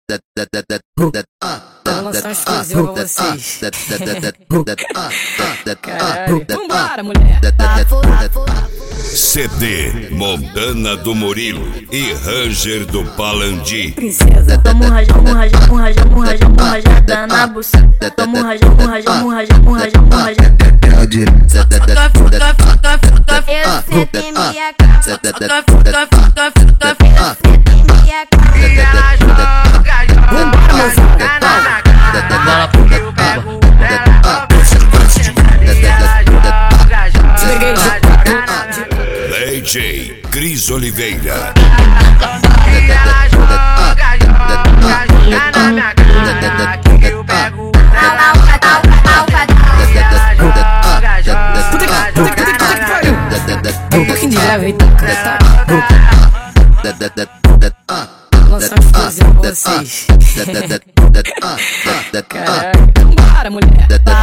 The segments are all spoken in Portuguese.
Vou lançar um exclusivo pra vocês. Caralho, vambora, mulher. CD Montana do Murilo e Ranger do Palandi. Princesa, tamo rajada na buceta. Tamo rajada. Eu sento em minha cama. Eu sento em minha DJ Cris Oliveira. um pouquinho de grave, então, vou lançar um exclusivo pra vocês. Caralho, vambora, mulher.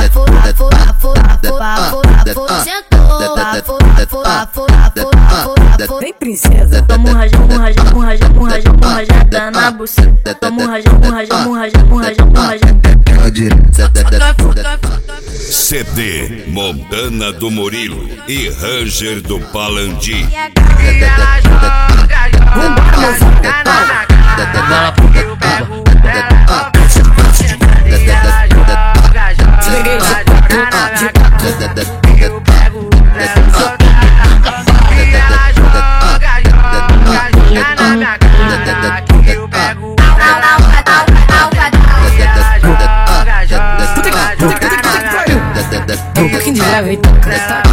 Vem, princesa. Tamo rajada na buceta. Tamo rajada. CD Montana do Murilo e Ranger do Palandi. Um pouquinho de grave, então,